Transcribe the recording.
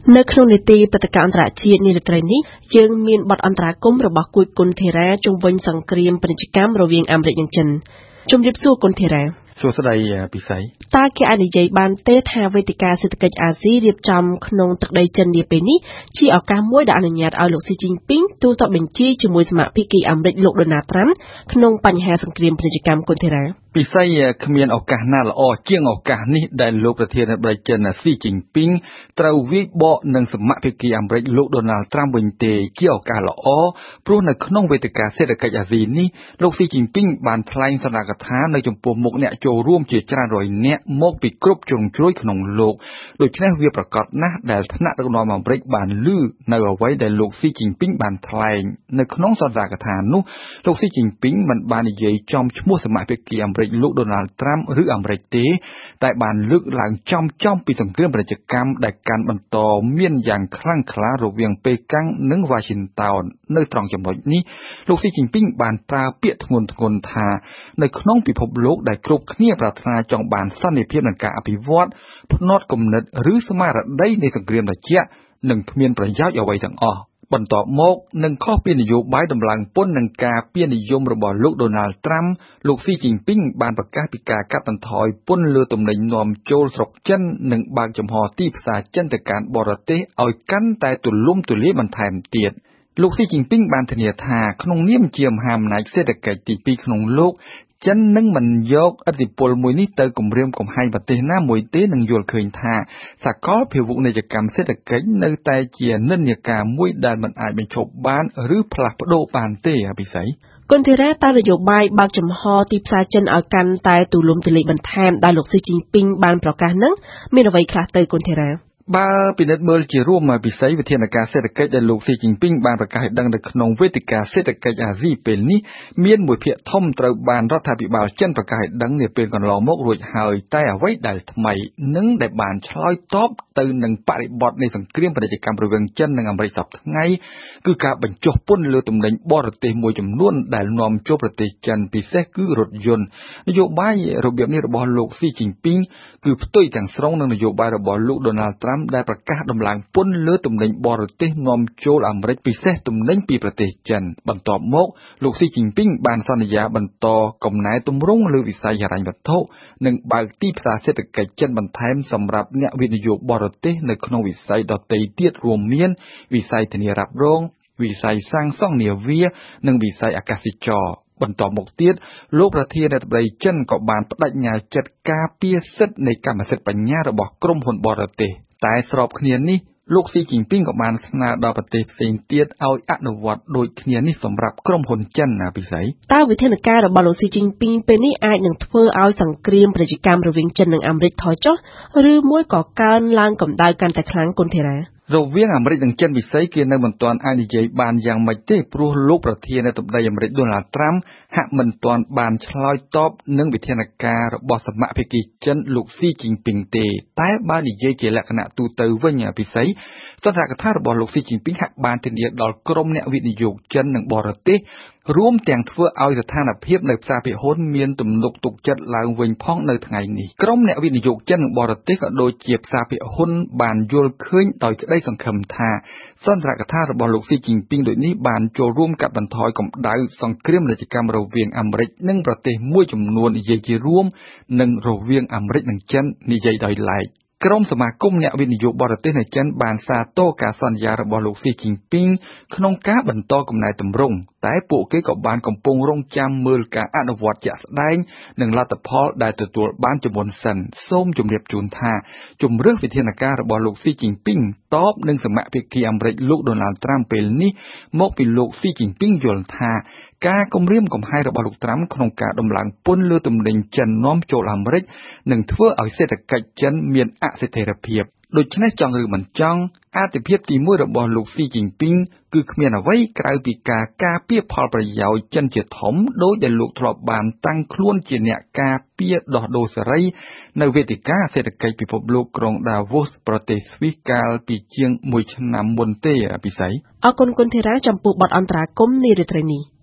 នៅក្នុងនីតិព្រឹត្តិការណ៍អន្តរជាតិនារាត្រីនេះយើងមានបទអន្តរាគមន៍របស់គួយគុណធេរ៉ាជុំវិញសង្គ្រាមពាណិជ្ជកម្មរវាងអាមេរិកនិងចិនជំរាបសួរគុណធេរ៉ាសួស្តីពិសីតើគេអាចនិយាយបានទេថាវេទិកាសេដ្ឋកិច្ចអាស៊ីរៀបចំក្នុងទឹកដីចិននាពេលនេះជាឱកាសមួយដែលអនុញ្ញាតឲ្យលោកស៊ីជីនពីងទូទាត់បញ្ជាជាមួយសមាភិកីអាមេរិកលោកដូណាល់ត្រាំក្នុងបញ្ហាសង្គ្រាមពាណិជ្ជកម្មគុណធេរ៉ាពិសីគ្មានឱកាសណាល្អជាងឱកាសនេះដែលលោកប្រធានាធិបតីចិនស៊ីជីនពីងត្រូវវាយបកនឹងសមាភិកីអាមេរិកលោកដូណាល់ត្រាំវិញទេជាឱកាសល្អព្រោះនៅក្នុងវេទិកាសេដ្ឋកិច្ចអាស៊ីនេះលោកស៊ីជីនពីងបានថ្លែងសន្និដ្ឋានថានៅចំពោះមុខអ្នកចូលរួមជាច្រើនរយនាក់មកពីគ្រប់ជ្រុងជ្រោយក្នុងលោកដូច្នេះវាប្រកាសណាស់ដែលថ្នាក់ដឹកនាំអាមេរិកបានឮនៅអ្វីដែលលោកស៊ីជីនពីងបានថ្លែងនៅក្នុងសន្និដ្ឋាននោះលោកស៊ីជីនពីងមិនបាននិយាយចំឈ្មោះសមាភិកីអាមេរិកលោកដូណាល់ត្រាំឬអាមេរិកទេតែបានលើកឡើងចំពីសង្គ្រាមពាណិជ្ជកម្មដែលកាន់បន្តមានយ៉ាងខ្លាំងក្លារវាងប៉េកាំងនិងវ៉ាស៊ីនតោននៅត្រង់ចំណុចនេះលោកស៊ីជីនពីងបានប្រើពាក្យធ្ងន់ធ្ងរថានៅក្នុងពិភពលោកដែលគ្រប់គ្នាប្រាថ្នាចង់បានសន្តិភាពនិងការអភិវឌ្ឍផ្នត់គំនិតឬស្មារតីនៃសង្គ្រាមត្រជាក់នឹងគ្មានប្រយោជន៍អ្វីទាំងអស់បន្ទាប់មកនឹងខុសពីនយោបាយដំឡើងពន្ធនិងការពារនិយមរបស់លោកដូណាល់ត្រាំលោកស៊ីជីនពីងបានប្រកាសពីការកាត់បន្ថយពន្ធលើទំនិញនាំចូលស្រុកចិននិងបើកចំហទីផ្សារចិនទៅកាន់បរទេសឲ្យកាន់តែទូលំទូលាយបន្ថែមទៀតលោកស៊ីជីនពីងបានធានាថាក្នុងនាមជាមហាអំណាចសេដ្ឋកិច្ចទី2ក្នុងលោកចិននឹងមិនយកឥទ្ធិពលមួយនេះទៅគំរាមកំហែងប្រទេសណាមួយទេនឹងយល់ឃើញថាសកលភាវូបនីយកម្មសេដ្ឋកិច្ចនៅតែជានិន្នាការមួយដែលមិនអាចបញ្ឈប់បានឬផ្លាស់ប្ដូរបានទេអភិស័យគុណធេរ៉ាតើនយោបាយបើកចំហទីផ្សារចិនឲ្យកាន់តែទូលំទូលាយបន្ថែមដែលលោកស៊ីជីនពីងបានប្រកាសនឹងមានអ្វីខ្លះទៅគុណធេរ៉ាបើពិនិត្យមើលជារួមពិសីវិធានការសេដ្ឋកិច្ចដែលលោកស៊ីជីនពីងបានប្រកាសឲ្យដឹងនៅក្នុងវេទិកាសេដ្ឋកិច្ចអាស៊ីពេលនេះមានមួយភាគធំត្រូវបានរដ្ឋាភិបាលចិនប្រកាសឲ្យដឹងនាពេលកន្លងមករួចហើយតែអ្វីដែលថ្មីនិងដែលបានឆ្លើយតបទៅនឹងបរិបទនៃសង្គ្រាមពាណិជ្ជកម្មរវាងចិននិងអាមេរិកសប្តាហ៍ថ្ងៃគឺការបញ្ចុះពន្ធលើទំនិញបរទេសមួយចំនួនដែលនាំចូលប្រទេសចិនពិសេសគឺរថយន្តនយោបាយរបៀបនេះរបស់លោកស៊ីជីនពីងគឺផ្ទុយទាំងស្រុងនឹងនយោបាយរបស់លោកដូណាល់ត្រាំដែលប្រកាសដំឡើងពន្ធលើទំនិញបរទេសនាំចូលអាមេរិកពិសេសទំនិញពីប្រទេសចិនបន្ទាប់មកលោកស៊ីជីនពីងបានសន្យាបន្តកំណែទម្រង់លើវិស័យហិរញ្ញវត្ថុនិងបើកទីផ្សារសេដ្ឋកិច្ចចិនបន្ថែមសម្រាប់អ្នកវិនិយោគបរទេសនៅក្នុងវិស័យដទៃទៀតរួមមានវិស័យធានារ៉ាប់រងវិស័យសាងសង់នាវានិងវិស័យអាកាសចរណ៍បន្ទាប់មកទៀតលោកប្រធានាធិបតីចិនក៏បានបដិញ្ញាចិត្តការពារសិទ្ធិនៃកម្មសិទ្ធិបញ្ញារបស់ក្រុមហ៊ុនបរទេសតែស្របគ្នានេះលោកស៊ីជីនពីងក៏បានស្នើដល់ប្រទេសផ្សេងទៀតឲ្យអនុវត្តដូចគ្នានេះសម្រាប់ក្រុមហ៊ុនចិនពិសីតើវិធានការរបស់លោកស៊ីជីនពីងពេលនេះអាចនឹងធ្វើឲ្យសង្គ្រាមពាណិជ្ជកម្មរវាងចិននិងអាមេរិកថយចុះឬមួយក៏កើនឡើងកម្ដៅកាន់តែខ្លាំងគុណធេរ៉ារវាងអាមេរិកនិងចិនវិស័យគេនៅមិនទាន់អាចនិយាយបានយ៉ាងម៉េចទេព្រោះលោកប្រធានាធិបតីអាមេរិកដូណាល់ត្រាំហាក់មិនទាន់បានឆ្លើយតបនឹងវិធានការរបស់សមាភិកីចិនលោកស៊ីជីនពីងទេតែបើនិយាយជាលក្ខណៈទូទៅវិញពិសីសន្និដ្ឋានរបស់លោកស៊ីជីនពីងហាក់បានធានាដល់ក្រុមអ្នកវិនិយោគចិននិងបរទេសរួមទាំងធ្វើឲ្យស្ថានភាពនៅផ្សារភាគហ៊ុនមានទំនុកទុកចិត្តឡើងវិញផងនៅថ្ងៃនេះក្រុមអ្នកវិនិយោគចិននិងបរទេសក៏ដូចជាផ្សារភាគហ៊ុនបានយល់ឃើញដោយក្តីសង្ឃឹមថាសន្និដ្ឋានរបស់លោកស៊ីជីនពីងដូចនេះបានចូលរួមកាត់បន្ថយកម្ដៅសង្គ្រាមពាណិជ្ជកម្មរវាងអាមេរិកនិងប្រទេសមួយចំនួននិយាយជារួមនិងរវាងអាមេរិកនិងចិននិយាយដោយឡែកក្រុមសមាគមអ្នកវិនិយោគបរទេសនៅចិនបានសាទរការសន្យារបស់លោកស៊ីជីនពីងក្នុងការបន្តកំណែទម្រង់តែពួកគេក៏បានកំពុងរងចាំមើលការអនុវត្តជាក់ស្ដែងនិងលទ្ធផលដែលទទួលបានជាមុនសិនសូមជម្រាបជូនថាជំរឿសវិធានការរបស់លោកស៊ីជីនពីងតបនឹងសមាភិកីអាមេរិកលោកដូណាល់ត្រាំពេលនេះមកពីលោកស៊ីជីនពីងយល់ថាការគំរាមកំហែងរបស់លោកត្រាំក្នុងការដំឡើងពន្ធលើទំនិញចិននាំចូលអាមេរិកនឹងធ្វើឲ្យសេដ្ឋកិច្ចចិនមានអស្ថិរភាពដូច្នេះចង់ឬមិនចង់អត្ថប្រយោជន៍ទី1របស់លោកស៊ីជីនពីងគឺគ្មានអ្វីក្រៅពីការការពារផលប្រយោជន៍ចិនជាធំដោយដែលលោកធ្លាប់បានតាំងខ្លួនជាអ្នកការពារដោះដូរសេរីនៅវេទិកាសេដ្ឋកិច្ចពិភពលោកក្រុង Davos ប្រទេសស្វីសកាលពីជាង1ឆ្នាំមុនទេពិសីអរគុណគុណធេរ៉ាចំពោះបទអន្តរាគមន៍នារាត្រីនេះ